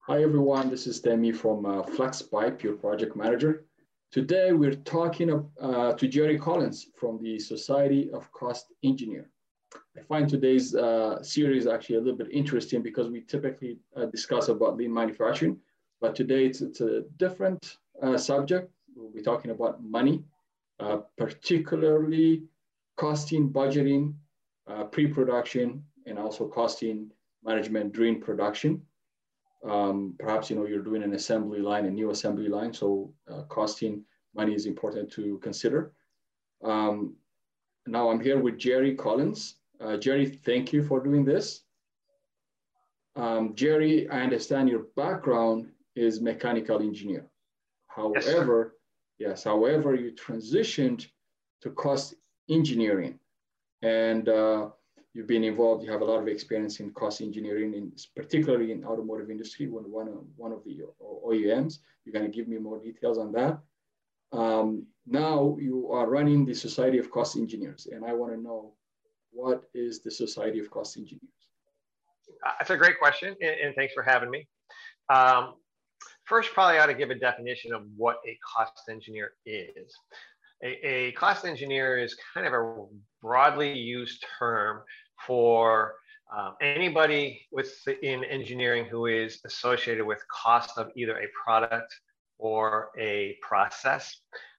Hi everyone, this is Demi from FlexPipe, your project manager. Today we're talking to Jerry Collins from the Society of Cost Engineer. I find today's series actually a little bit interesting because we typically discuss about lean manufacturing, but today it's a different subject. We'll be talking about money, particularly costing, budgeting, pre-production, and also costing management during production. Perhaps you're doing an assembly line, a new assembly line, so costing money is important to consider. Now I'm here with Jerry Collins. Jerry, thank you for doing this. Jerry, I understand your background is mechanical engineer. However, however, you transitioned to cost engineering, and you've been involved. You have a lot of experience in cost engineering, particularly in automotive industry. When one of the OEMs, you're going to give me more details on that. Now you are running the Society of Cost Engineers, and I want to know, what is the Society of Cost Engineers? That's a great question, and thanks for having me. First, probably ought to give a definition of what a cost engineer is. A cost engineer is kind of a broadly used term for anybody in engineering who is associated with cost of either a product or a process.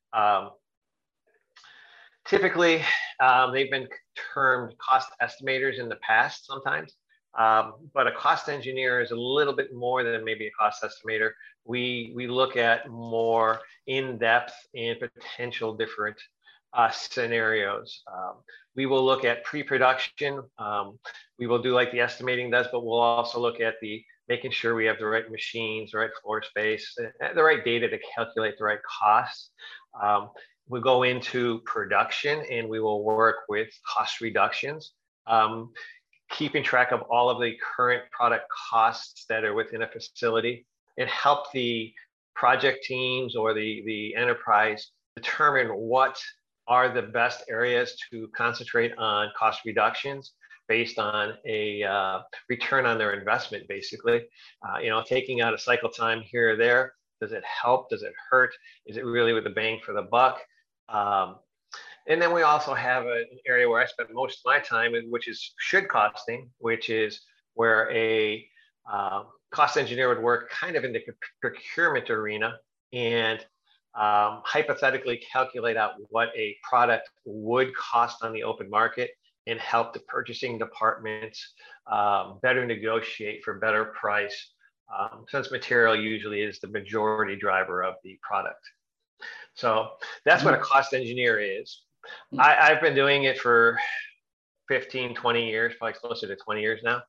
Typically, they've been termed cost estimators in the past sometimes, but a cost engineer is a little bit more than maybe a cost estimator. We look at more in-depth and potential different scenarios. We will look at pre-production. We will do like the estimating does, but we'll also look at making sure we have the right machines, the right floor space, the right data to calculate the right costs. We go into production and we will work with cost reductions, keeping track of all of the current product costs that are within a facility, and help the project teams or the enterprise determine what are the best areas to concentrate on cost reductions based on a return on their investment, basically. Taking out a cycle time here or there, does it help? Does it hurt? Is it really with the bang for the buck? And then we also have an area where I spend most of my time, which is should costing, which is where a cost engineer would work kind of in the procurement arena and hypothetically calculate out what a product would cost on the open market and help the purchasing departments better negotiate for better price, since material usually is the majority driver of the product. So that's what a cost engineer is. I've been doing it for 15, 20 years, probably closer to 20 years now.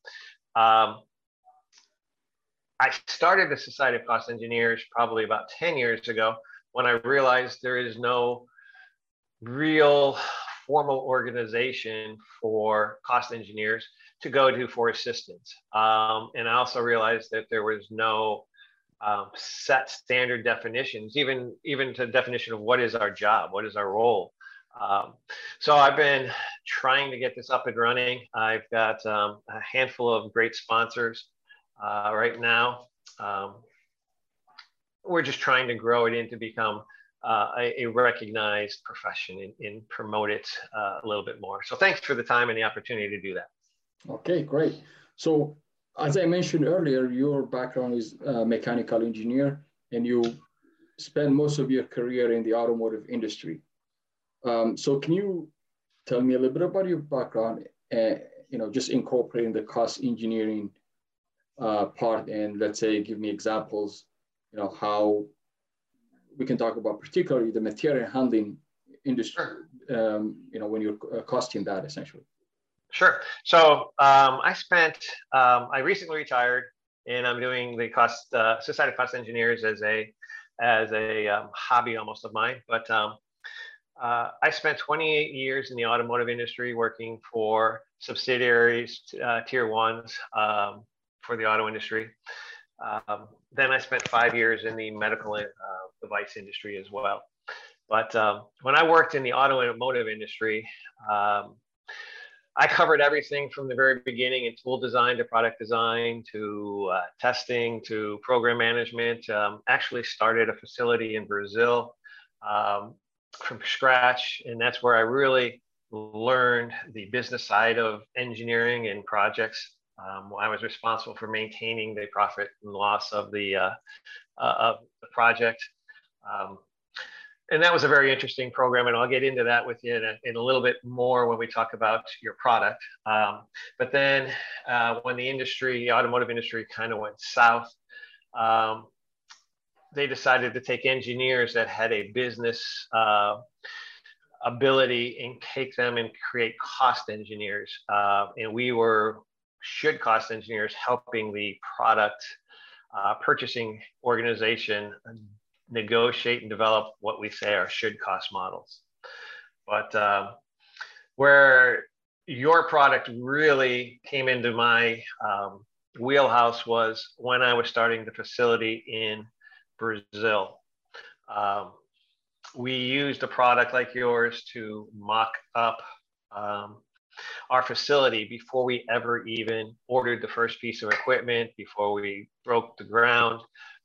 I started the Society of Cost Engineers probably about 10 years ago when I realized there is no real formal organization for cost engineers to go to for assistance. And I also realized that there was no set standard definitions, even to the definition of what is our job, what is our role. So I've been trying to get this up and running. I've got a handful of great sponsors right now. We're just trying to grow it in to become a recognized profession and promote it a little bit more. So thanks for the time and the opportunity to do that. Okay, great. So as I mentioned earlier, your background is mechanical engineer, and you spend most of your career in the automotive industry. So can you tell me a little bit about your background, just incorporating the cost engineering part, and let's say, give me examples, how we can talk about particularly the material handling industry, when you're costing that essentially. Sure. So I recently retired, and I'm doing the Society of Cost Engineers as a hobby almost of mine. But I spent 28 years in the automotive industry working for subsidiaries, tier ones for the auto industry. Then I spent 5 years in the medical device industry as well. But when I worked in the automotive industry, I covered everything from the very beginning in tool design to product design to testing to program management. Actually started a facility in Brazil from scratch, and that's where I really learned the business side of engineering and projects. I was responsible for maintaining the profit and loss of the project. And that was a very interesting program, and I'll get into that with you in a little bit more when we talk about your product. But then when the automotive industry kind of went south, they decided to take engineers that had a business ability and take them and create cost engineers. And we were should cost engineers helping the product purchasing organization negotiate and develop what we say are should cost models. But where your product really came into my wheelhouse was when I was starting the facility in Brazil. We used a product like yours to mock up our facility before we ever even ordered the first piece of equipment, before we broke the ground.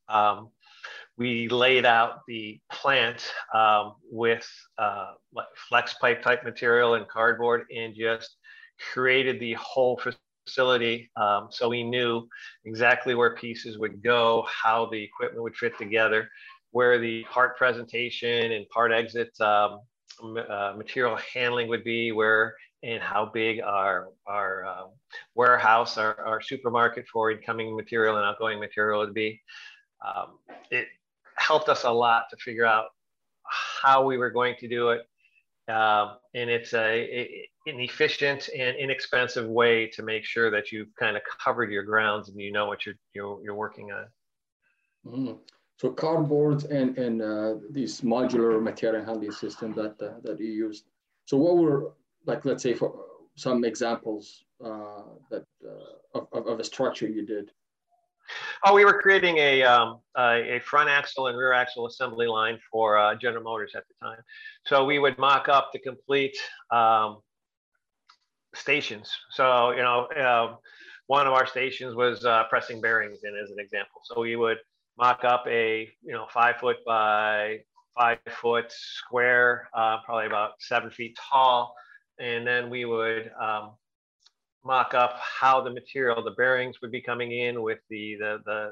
We laid out the plant with flex pipe type material and cardboard, and just created the whole facility. So we knew exactly where pieces would go, how the equipment would fit together, where the part presentation and part exit material handling would be, where and how big our warehouse, our supermarket for incoming material and outgoing material would be. It helped us a lot to figure out how we were going to do it. And it's an efficient and inexpensive way to make sure that you've kind of covered your grounds and you know what you're working on. Mm. So cardboard and these modular material handling system that you used. So what were, like, let's say for some examples of a structure you did? Oh, we were creating a front axle and rear axle assembly line for General Motors at the time. So we would mock up the complete stations. So, you know, one of our stations was pressing bearings in, as an example. So we would mock up a 5 foot by 5 foot square, probably about 7 feet tall, and then we would mock up how the material, the bearings would be coming in with the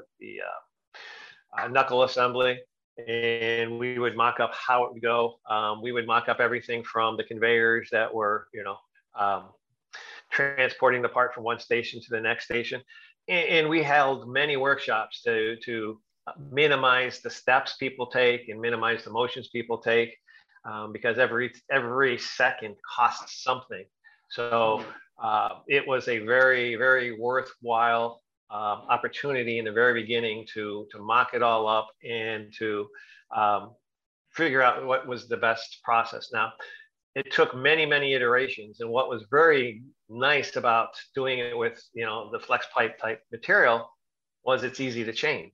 knuckle assembly, and we would mock up how it would go. We would mock up everything from the conveyors that were, transporting the part from one station to the next station. And we held many workshops to minimize the steps people take and minimize the motions people take, because every second costs something. So it was a very, very worthwhile opportunity in the very beginning to mock it all up and to figure out what was the best process. Now, it took many, many iterations, and what was very nice about doing it with the flex pipe type material was it's easy to change,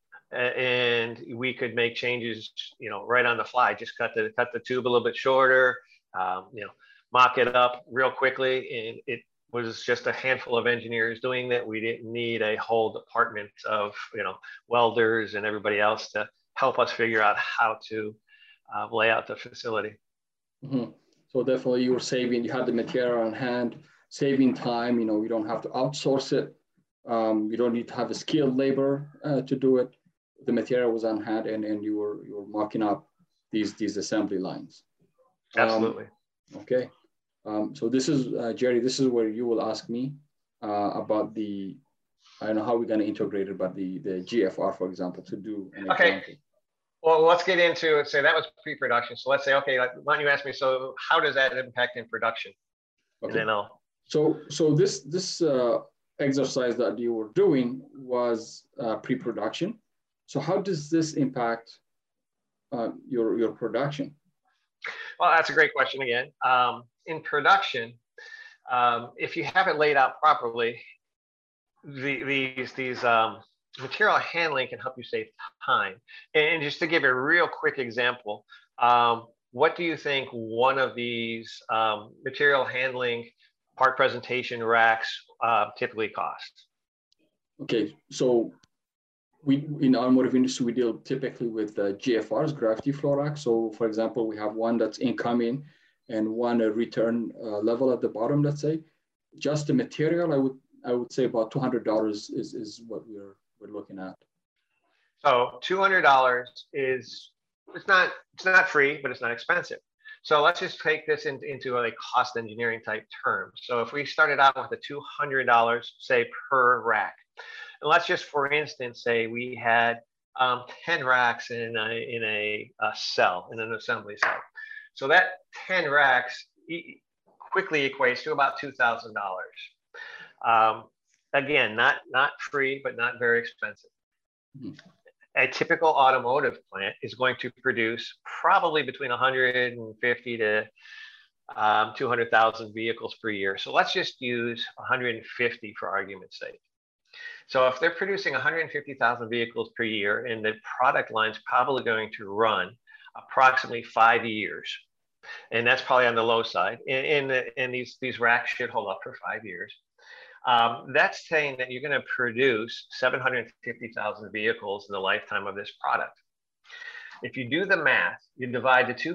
and we could make changes right on the fly. Just cut the tube a little bit shorter, mock it up real quickly, and it was just a handful of engineers doing that. We didn't need a whole department of welders and everybody else to help us figure out how to lay out the facility. Mm-hmm. So definitely you had the material on hand, saving time. You don't have to outsource it. You don't need to have a skilled labor to do it. The material was on hand, and you were mocking up these assembly lines. Absolutely. Okay. So this is, Jerry, this is where you will ask me about I don't know how we're going to integrate it, but the GFR, for example, to do an example. Well, let's get into it. Say that was pre-production. So let's say, okay, why don't you ask me, so how does that impact in production? Okay. And then So this exercise that you were doing was pre-production. So how does this impact your production? Well, that's a great question again. In production, if you have it laid out properly, these material handling can help you save time. And just to give you a real quick example, what do you think one of these material handling part presentation racks typically cost. Okay, so we in automotive industry, we deal typically with GFRs, gravity flow racks. So for example, we have one that's incoming and one return level at the bottom, let's say. Just the material, I would say about $200 is what we're looking at. So $200 is, it's not free, but it's not expensive. So let's just take this into a cost engineering type term. So if we started out with a $200, say, per rack, and let's just, for instance, say we had 10 racks in a cell, in an assembly cell. So that 10 racks quickly equates to about $2,000. Again, not free, but not very expensive. Mm-hmm. A typical automotive plant is going to produce probably between 150 to 200,000 vehicles per year. So let's just use 150 for argument's sake. So if they're producing 150,000 vehicles per year, and the product line's probably going to run approximately 5 years, and that's probably on the low side, and these racks should hold up for 5 years. That's saying that you're going to produce 750,000 vehicles in the lifetime of this product. If you do the math, you divide the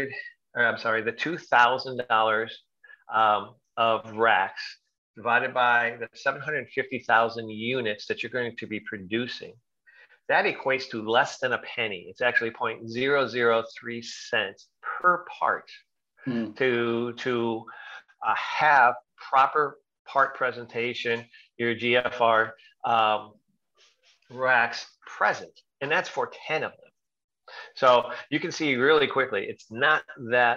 $2,000 of racks divided by the 750,000 units that you're going to be producing. That equates to less than a penny. It's actually 0.003 cents per part to have proper part presentation, your GFR racks present, and that's for 10 of them. So you can see really quickly, it's not that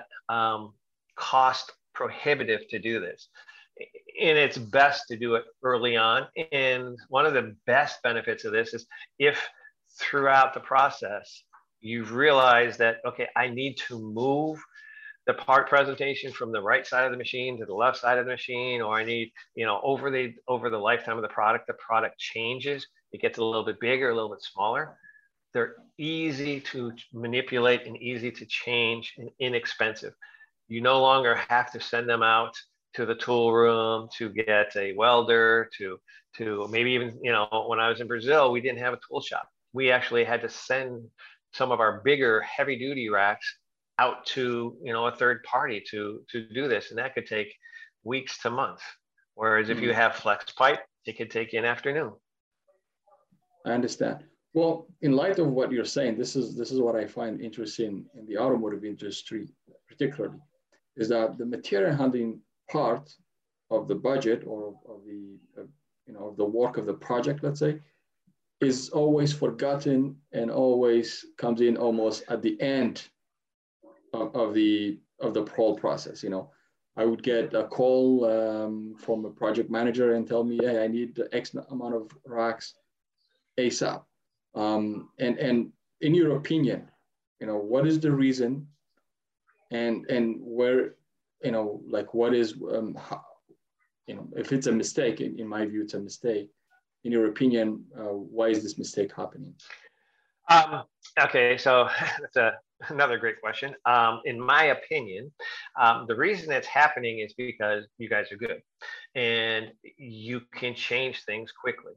cost prohibitive to do this. And it's best to do it early on. And one of the best benefits of this is if throughout the process, you've realized that, okay, I need to move the part presentation from the right side of the machine to the left side of the machine, or I need, over the lifetime of the product changes. It gets a little bit bigger, a little bit smaller. They're easy to manipulate and easy to change and inexpensive. You no longer have to send them out to the tool room to get a welder, to maybe even, when I was in Brazil, we didn't have a tool shop. We actually had to send some of our bigger heavy duty racks out to a third party to do this, and that could take weeks to months. Whereas if you have flex pipe, it could take you an afternoon. I understand. Well, in light of what you're saying, this is what I find interesting in the automotive industry, particularly, is that the material handling part of the budget or of the the work of the project, let's say, is always forgotten and always comes in almost at the end of the whole process. I would get a call from a project manager and tell me, hey, I need X amount of racks ASAP. And in your opinion, what is the reason, and where, what is, how, if it's a mistake, in my view, it's a mistake. In your opinion, why is this mistake happening? Okay, so that's another great question. In my opinion, the reason it's happening is because you guys are good and you can change things quickly.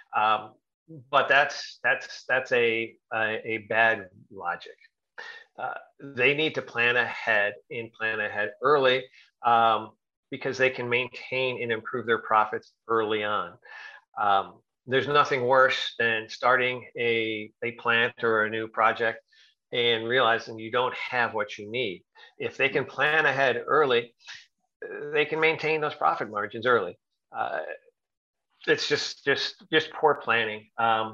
But that's a bad logic. They need to plan ahead and plan ahead early because they can maintain and improve their profits early on. There's nothing worse than starting a plant or a new project and realizing you don't have what you need. If they can plan ahead early, they can maintain those profit margins early. It's just poor planning.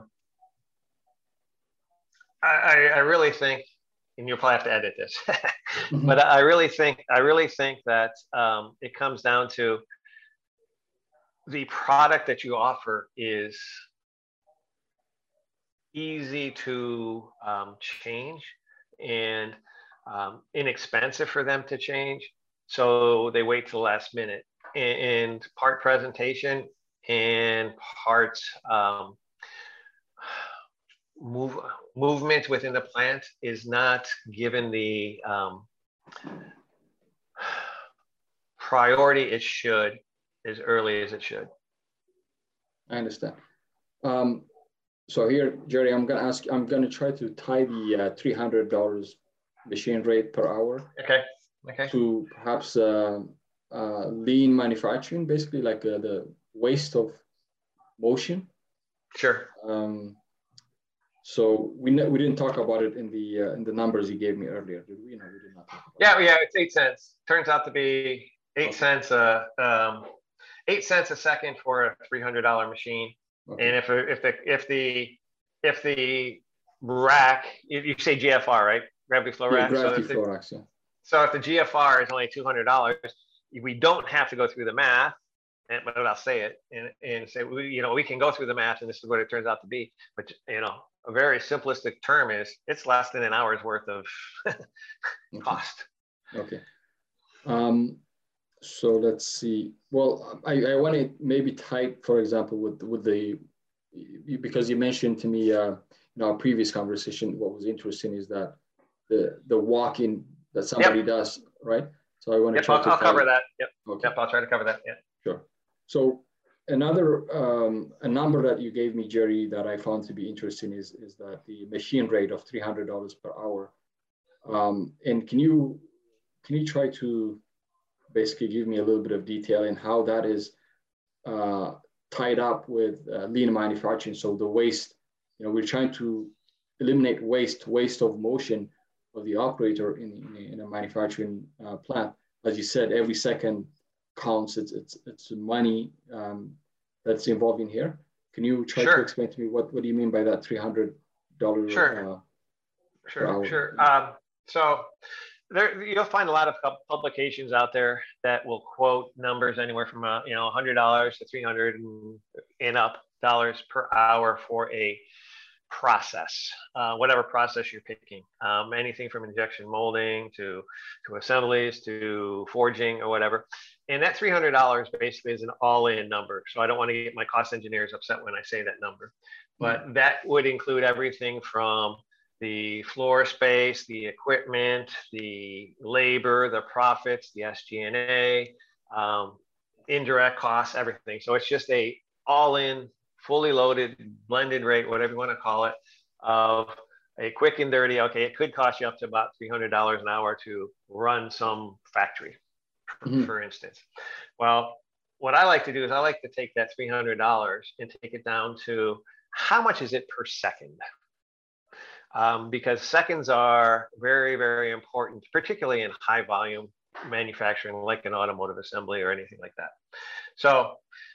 I really think, and you'll probably have to edit this, but I really think that it comes down to the product that you offer is easy to change and inexpensive for them to change. So they wait till the last minute. And part presentation and parts movement within the plant is not given the priority it should as early as it should. I understand. So here, Jerry, I'm going to try to tie the $300 machine rate per hour Okay. to perhaps lean manufacturing, basically like the waste of motion. Sure. So we didn't talk about it in the numbers you gave me earlier, did we? No, we did not talk about it. Yeah, it's 8 cents. Turns out to be 8 cents 8 cents a second for a $300 machine. Okay. And if the rack, you say GFR, right? Gravity flow rack. Gravity flow racks, yeah. So if the GFR is only $200, we don't have to go through the math, but I'll say it and say, we can go through the math and this is what it turns out to be. But, a very simplistic term is it's less than an hour's worth of cost. Okay. So let's see. Well, I want to maybe type, for example, with the, because you mentioned to me in our previous conversation, what was interesting is that the walking that somebody does, right? So I want to try to I'll cover that. Yep. Okay. Yep, I'll try to cover that. Yeah. Sure. So another a number that you gave me, Jerry, that I found to be interesting is that the machine rate of $300 per hour. And can you try to basically give me a little bit of detail in how that is tied up with lean manufacturing? So the waste, we're trying to eliminate waste of motion of the operator in a manufacturing plant. As you said, every second counts. It's money that's involved in here. Can you try to explain to me what do you mean by that $300 per hour? Sure. So you'll find a lot of publications out there that will quote numbers anywhere from $100 to $300 and up dollars per hour for a process, whatever process you're picking, anything from injection molding to assemblies to forging or whatever. And that $300 basically is an all-in number. So I don't want to get my cost engineers upset when I say that number, but that would include everything from the floor space, the equipment, the labor, the profits, the SG&A, indirect costs, everything. So it's just a all-in, fully loaded, blended rate, whatever you want to call it, of a quick and dirty. Okay, it could cost you up to about $300 an hour to run some factory, for instance. Well, what I like to do is I like to take that $300 and take it down to how much is it per second? Because seconds are very, very important, particularly in high volume manufacturing, like an automotive assembly or anything like that. So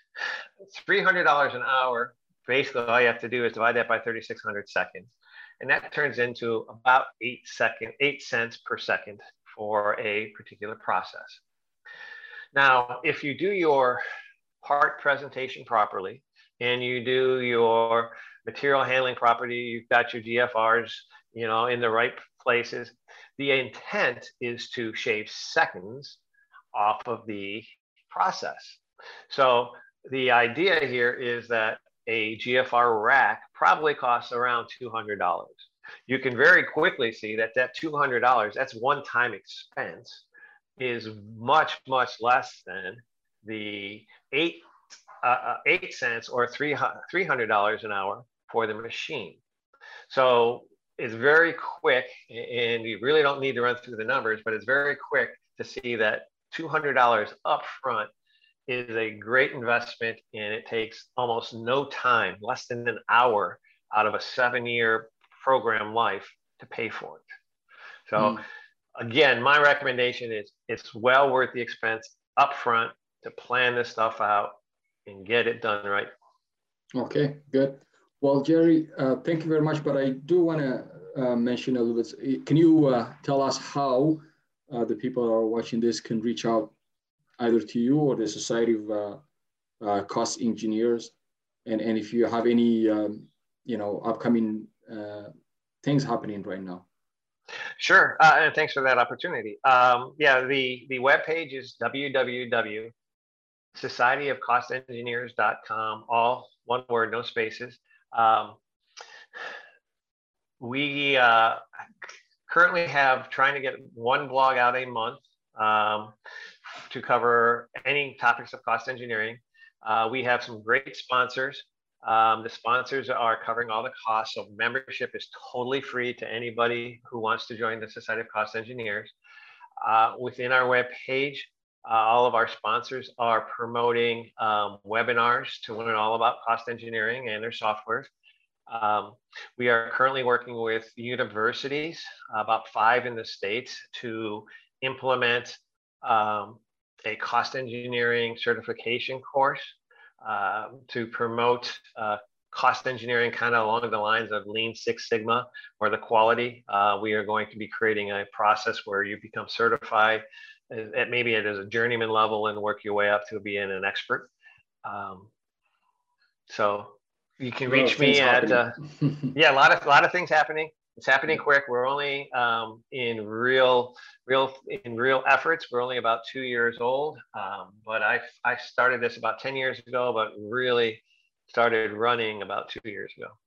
$300 an hour, basically all you have to do is divide that by 3,600 seconds. And that turns into about 8 cents per second for a particular process. Now, if you do your part presentation properly and you do your material handling property, you've got your GFRs, in the right places, the intent is to shave seconds off of the process. So the idea here is that a GFR rack probably costs around $200. You can very quickly see that $200, that's one-time expense, is much, much less than the 8 cents or $300 an hour for the machine. So it's very quick, and you really don't need to run through the numbers, but it's very quick to see that $200 up front is a great investment, and it takes almost no time, less than an hour out of a 7-year program life to pay for it. So again, my recommendation is it's well worth the expense up front to plan this stuff out and get it done right. Okay, good. Well, Jerry, thank you very much, but I do want to mention a little bit. Can you tell us how the people that are watching this can reach out either to you or the Society of Cost Engineers, and if you have any upcoming things happening right now? Sure, and thanks for that opportunity. The webpage is www.societyofcostengineers.com, all one word, no spaces. We currently have trying to get one blog out a month. to cover any topics of cost engineering. We have some great sponsors. The sponsors are covering all the costs, so membership is totally free to anybody who wants to join the Society of Cost Engineers. Within our web page, all of our sponsors are promoting webinars to learn all about cost engineering and their software. We are currently working with universities, about 5 in the States, to implement a cost engineering certification course to promote cost engineering kind of along the lines of Lean Six Sigma or the quality. We are going to be creating a process where you become certified at maybe it is a journeyman level and work your way up to being an expert. So you can reach me at yeah, a lot of things happening. It's happening quick. We're only in real efforts. We're only about 2 years old, but I started this about 10 years ago, but really started running about 2 years ago.